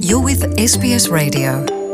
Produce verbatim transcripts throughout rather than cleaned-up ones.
You're with S B S Radio.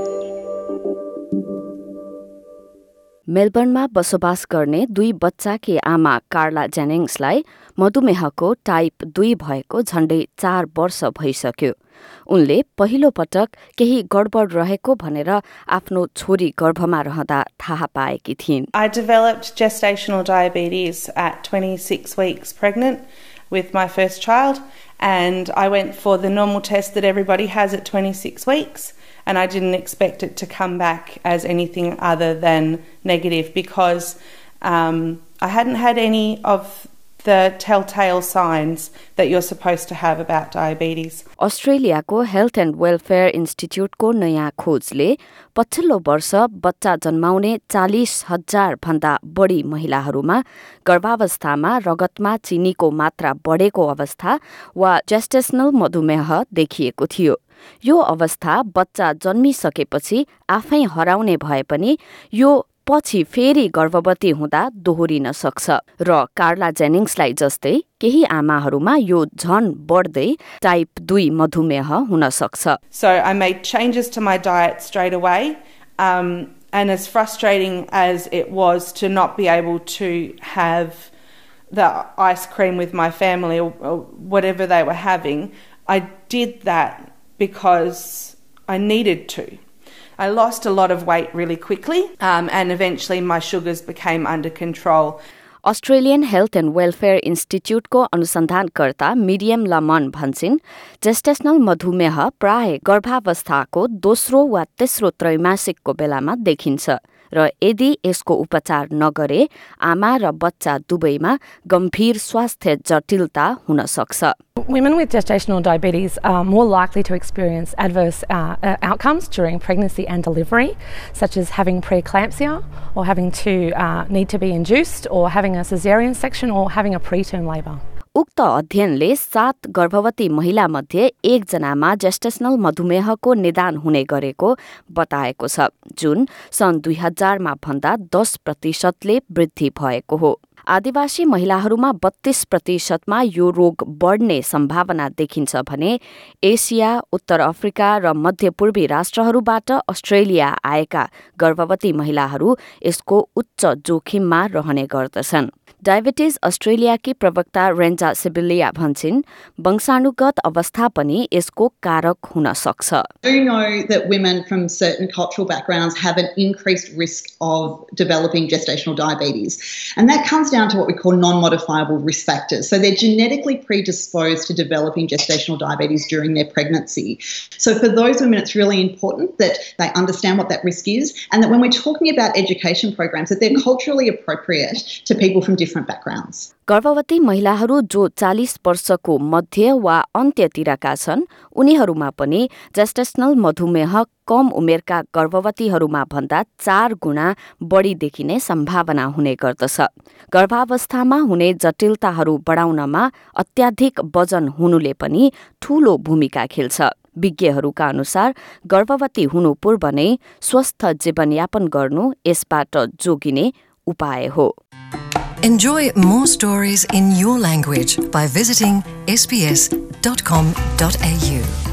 मेलबर्नमा बसोबास गर्ने दुई बच्चाकी आमा कार्ला जेनिङ्सलाई मधुमेहको टाइप दुई भएको झण्डै चार वर्ष भइसक्यो। उनले पहिलो पटक केही गडबड रहेको भनेर आफ्नो छोरी गर्भमा रहँदा थाहा पाएकी थिइन्। I developed gestational diabetes at twenty-six weeks pregnant with my first child, and I went for the normal test that everybody has at twenty-six weeks, and I didn't expect it to come back as anything other than negative because um, I hadn't had any of the telltale signs that you're supposed to have about diabetes. अस्ट्रेलियाको Health and Welfare इन्स्टिट्युटको नयाँ खोजले पछिल्लो वर्ष बच्चा जन्माउने चालिस हजार भन्दा बढी महिलाहरूमा गर्भावस्थामा रगतमा चिनीको मात्रा बढेको अवस्था वा जेस्टेसनल मधुमेह देखिएको थियो। यो अवस्था बच्चा जन्मिसकेपछि आफै हराउने भए पनि यो पछि फेरि गर्भवती हुँदा दोहोरिन सक्छ र कार्ला जेनिङ्सलाई जस्तै केही आमाहरूमा यो झन बढ्दै टाइप दुई मधुमेह हुन सक्छ। So I made changes to my diet straight away, um, and as frustrating as it was to not be able to have the ice cream with my family or, or whatever they were having, I did that because I needed to. I lost a lot of weight really quickly, um, and eventually my sugars became under control. Australian Health and Welfare इन्स्टिट्युटको अनुसन्धानकर्ता Miriam लमन भन्छन्, gestational मधुमेह प्राय गर्भावस्थाको दोस्रो वा तेस्रो त्रैमासिकको बेलामा देखिन्छ र यदि यसको उपचार नगरे आमा र बच्चा दुवैमा गम्भीर स्वास्थ्य जटिलता हुन सक्छ। Women with gestational diabetes are more likely to experience adverse uh, uh, outcomes during pregnancy and delivery, such as having preeclampsia or having to uh, need to be induced or having a caesarean section or having a preterm labour. उक्त अध्ययनले सात गर्भवती महिलामध्ये एकजनामा gestational मधुमेहको निदान हुने गरेको बताएको छ, जुन सन् दुई हजारमा भन्दा दस प्रतिशतले वृद्धि भएको हो। आदिवासी महिलाहरूमा बत्तीस प्रतिशतमा यो रोग बढ्ने सम्भावना देखिन्छ भने एसिया, उत्तर अफ्रिका र मध्यपूर्वी राष्ट्रहरूबाट अस्ट्रेलिया आएका गर्भवती महिलाहरू यसको उच्च जोखिममा रहने गर्दछन्। डायबिटिज अस्ट्रेलियाकी प्रवक्ता रेन्जा सिबिलिया भन्छन्, वंशानुगत अवस्था पनि यसको कारक हुन सक्छ। We do know that women from certain cultural backgrounds have an increased risk of developing gestational diabetes, and that comes down to what we call non-modifiable risk factors. So they're genetically predisposed to developing gestational diabetes during their pregnancy. So for those women, it's really important that they understand what that risk is, and that when we're talking about education programs, that they're culturally appropriate to people from different backgrounds. गर्भवती महिलाहरू जो चालिस वर्षको मध्य वा अन्त्यतिरका छन्, उनीहरूमा पनि gestational मधुमेह कम उमेरका गर्भवतीहरूमा भन्दा चार गुणा बढी देखिने सम्भावना हुने गर्दछ। गर्भावस्थामा हुने जटिलताहरू बढाउनमा अत्याधिक वजन हुनुले पनि ठूलो भूमिका खेल्छ। विज्ञहरूका अनुसार गर्भवती हुनु पूर्व नै स्वस्थ जीवनयापन गर्नु यसबाट जोगिने उपाय हो। Enjoy more stories in your language by visiting s b s dot com dot a u.